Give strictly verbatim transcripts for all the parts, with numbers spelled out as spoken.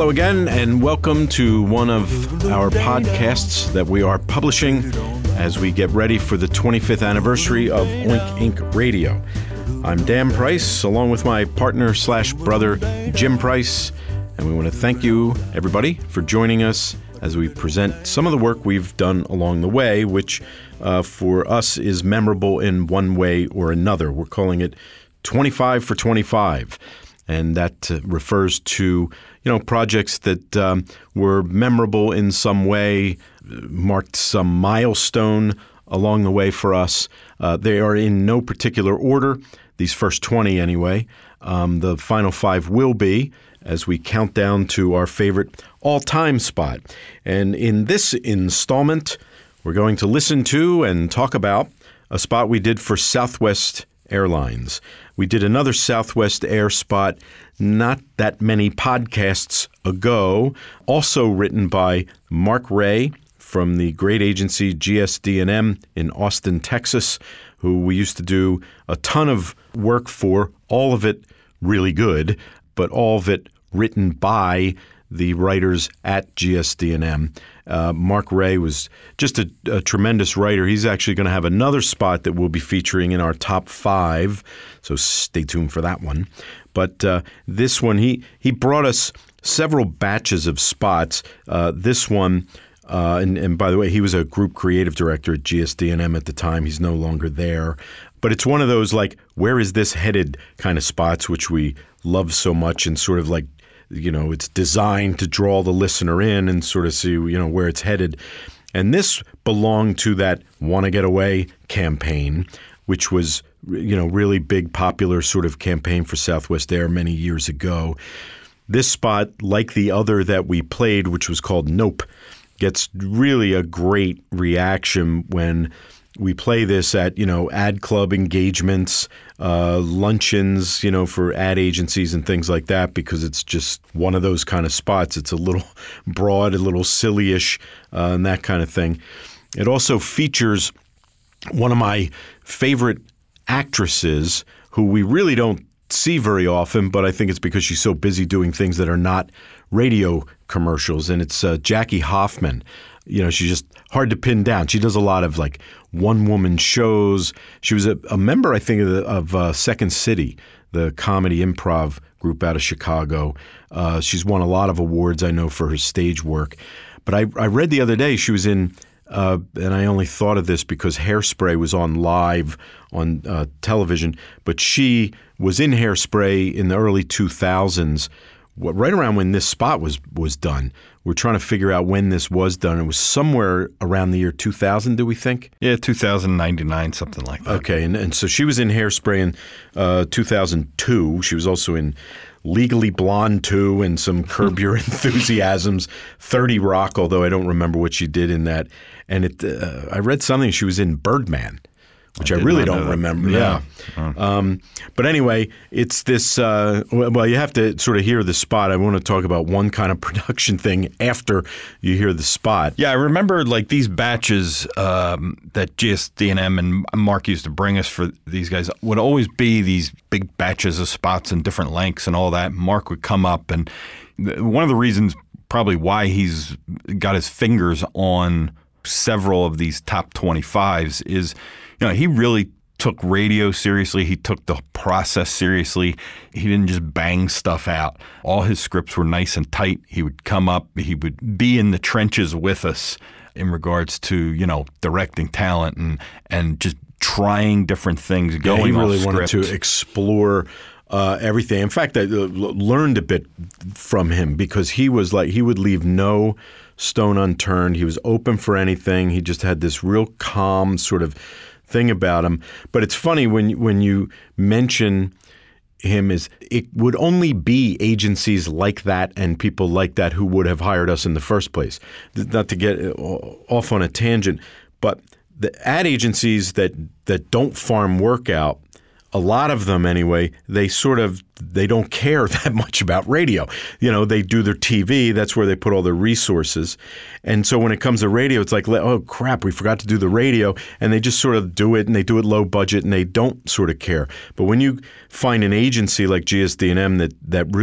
Hello again, and welcome to one of our podcasts that we are publishing as we get ready for the twenty-fifth anniversary of Oink Incorporated. Radio. I'm Dan Price, along with my partner slash brother, Jim Price, and we want to thank you, everybody, for joining us as we present some of the work we've done along the way, which uh, for us is memorable in one way or another. We're calling it twenty-five for twenty-five. And that uh, refers to, you know, projects that um, were memorable in some way, marked some milestone along the way for us. Uh, they are in no particular order, these first twenty anyway. Um, the final five will be as we count down to our favorite all-time spot. And in this installment, we're going to listen to and talk about a spot we did for Southwest Airlines. We did another Southwest Air spot not that many podcasts ago, also written by Mark Ray from the great agency G S D and M in Austin, Texas, who we used to do a ton of work for, all of it really good, but all of it written by the writers at G S D and M. Uh, Mark Ray was just a, a tremendous writer. He's actually going to have another spot that we'll be featuring in our top five, so stay tuned for that one. But uh, this one, he he brought us several batches of spots. Uh, this one, uh, and, and by the way, he was a group creative director at G S D and M at the time. He's no longer there. But it's one of those like, where is this headed kind of spots, which we love so much, and sort of like, you know, it's designed to draw the listener in and sort of see, you know, where it's headed. And this belonged to that Want to Get Away campaign, which was, you know, really big, popular sort of campaign for Southwest Air many years ago. This spot, like the other that we played, which was called Nope, gets really a great reaction when we play this at, you know, ad club engagements, uh, luncheons, you know, for ad agencies and things like that, because it's just one of those kind of spots. It's a little broad, a little silly-ish, uh, and that kind of thing. It also features one of my favorite actresses who we really don't see very often, but I think it's because she's so busy doing things that are not radio commercials, and it's uh, Jackie Hoffman. You know, she's just hard to pin down. She does a lot of like one-woman shows. She was a, a member, I think, of, the, of uh, Second City, the comedy improv group out of Chicago. Uh, she's won a lot of awards, I know, for her stage work. But I, I read the other day she was in, uh, and I only thought of this because Hairspray was on live on uh, television, but she was in Hairspray in the early two thousands, right around when this spot was was done. We're trying to figure out when this was done. It was somewhere around the year two thousand, do we think? Yeah, two thousand ninety-nine, something like that. Okay, and, and so she was in Hairspray in uh, two thousand two. She was also in Legally Blonde two and some Curb Your Enthusiasms, thirty Rock, although I don't remember what she did in that. And it, uh, I read something, she was in Birdman, which I, I really don't remember. No. Yeah. Oh. Um, but anyway, it's this uh, – well, you have to sort of hear the spot. I want to talk about one kind of production thing after you hear the spot. Yeah, I remember like these batches um, that G S D and M and Mark used to bring us for these guys would always be these big batches of spots in different lengths and all that. Mark would come up, and one of the reasons probably why he's got his fingers on several of these top twenty-fives is – you know, he really took radio seriously. He took the process seriously. He didn't just bang stuff out. All his scripts were nice and tight. He would come up. He would be in the trenches with us in regards to, you know, directing talent and and just trying different things, going yeah, he really off wanted script. to explore uh, everything. In fact, I uh, learned a bit from him because he was like, he would leave no stone unturned. He was open for anything. He just had this real calm sort of thing about him. But it's funny when when you mention him, is it would only be agencies like that and people like that who would have hired us in the first place. Not to get off on a tangent, but the ad agencies that that don't farm work out, a lot of them anyway, they sort of they don't care that much about radio. You know, they do their T V. That's where they put all their resources. And so when it comes to radio, it's like, oh, crap, we forgot to do the radio. And they just sort of do it, and they do it low budget, and they don't sort of care. But when you find an agency like G S D and M that, that really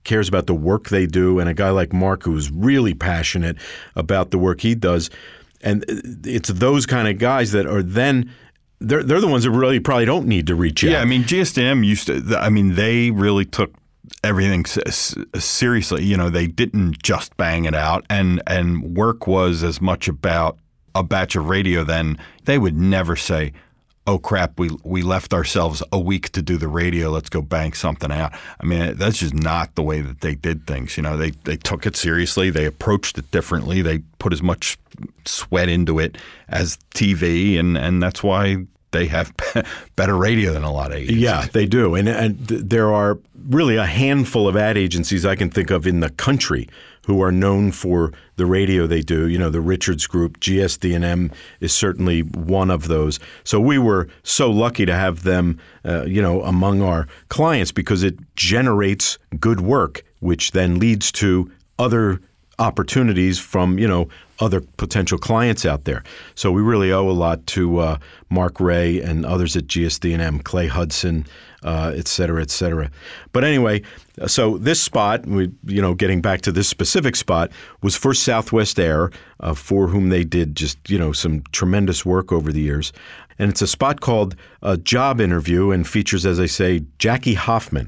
cares about the work they do, and a guy like Mark who's really passionate about the work he does. And it's those kind of guys that are then they're they're the ones that really probably don't need to reach out. Yeah, I mean, G S D N M used to. I mean, they really took everything seriously. You know, they didn't just bang it out, and and work was as much about a batch of radio. Then they would never say, "Oh crap, we we left ourselves a week to do the radio. Let's go bang something out." I mean, that's just not the way that they did things. You know, they they took it seriously. They approached it differently. They put as much sweat into it as T V, and and that's why they have better radio than a lot of agencies. Yeah, they do. And and th- there are really a handful of ad agencies I can think of in the country who are known for the radio they do. You know, the Richards Group, G S D N M is certainly one of those. So we were so lucky to have them, uh, you know, among our clients because it generates good work, which then leads to other opportunities from, you know, other potential clients out there. So we really owe a lot to uh, Mark Ray and others at G S D N M, Clay Hudson, uh, et cetera, et cetera. But anyway, so this spot, we, you know, getting back to this specific spot, was for Southwest Air, uh, for whom they did just, you know, some tremendous work over the years. And it's a spot called a Job Interview and features, as I say, Jackie Hoffman.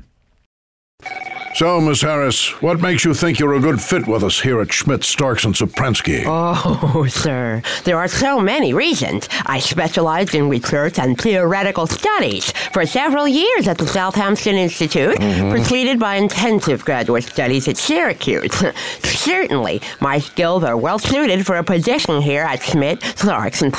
So, Miss Harris, what makes you think you're a good fit with us here at Schmidt, Starks, and Sopransky? Oh, sir, there are so many reasons. I specialized in research and theoretical studies for several years at the Southampton Institute, mm-hmm. preceded by intensive graduate studies at Syracuse. Certainly, my skills are well suited for a position here at Schmidt, Starks, and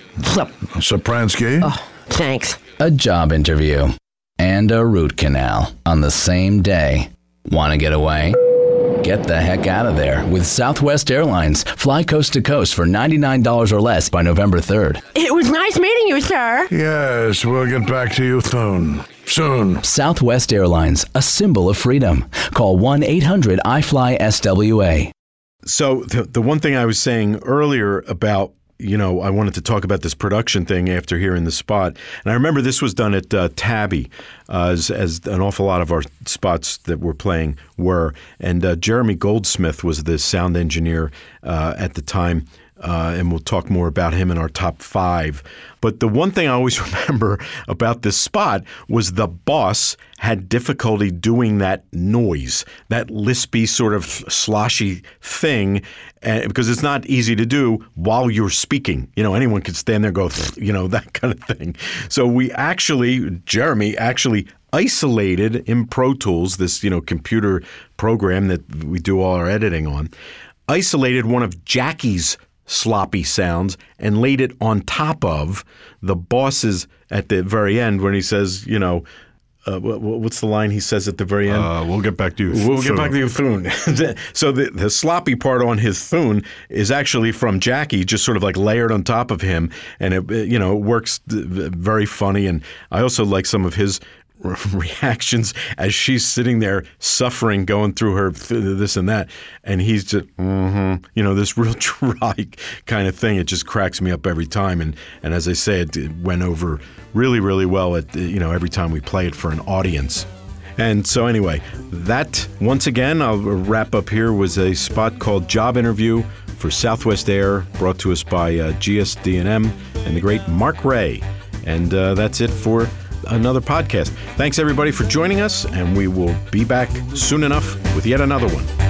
Sopransky? Oh, thanks. A job interview and a root canal on the same day. Want to get away? Get the heck out of there with Southwest Airlines. Fly coast to coast for ninety-nine dollars or less by November third. It was nice meeting you, sir. Yes, we'll get back to you soon. Soon. Southwest Airlines, a symbol of freedom. Call one eight hundred I fly S W A. So the, the one thing I was saying earlier about, you know, I wanted to talk about this production thing after hearing the spot. And I remember this was done at uh, Tabby, uh, as, as an awful lot of our spots that we're playing were. And uh, Jeremy Goldsmith was the sound engineer uh, at the time. Uh, and we'll talk more about him in our top five. But the one thing I always remember about this spot was the boss had difficulty doing that noise, that lispy sort of sloshy thing, uh, because it's not easy to do while you're speaking. You know, anyone could stand there and go, you know, that kind of thing. So we actually, Jeremy actually isolated in Pro Tools, this, you know, computer program that we do all our editing on, isolated one of Jackie's sloppy sounds and laid it on top of the boss's at the very end when he says, you know, uh, what's the line he says at the very end? Uh, we'll get back to you. We'll get back to you soon. So the, the sloppy part on his thune is actually from Jackie, just sort of like layered on top of him. And it, you know, it works very funny. And I also like some of his reactions as she's sitting there suffering, going through her this and that, and he's just, mm-hmm, you know, this real dry kind of thing. It just cracks me up every time, and and as I say, it, it went over really, really well at, you know, every time we play it for an audience. And so anyway, that once again, I'll wrap up here, was a spot called Job Interview for Southwest Air, brought to us by uh, G S D N M and the great Mark Ray. And uh, that's it for another podcast. Thanks everybody for joining us, and we will be back soon enough with yet another one.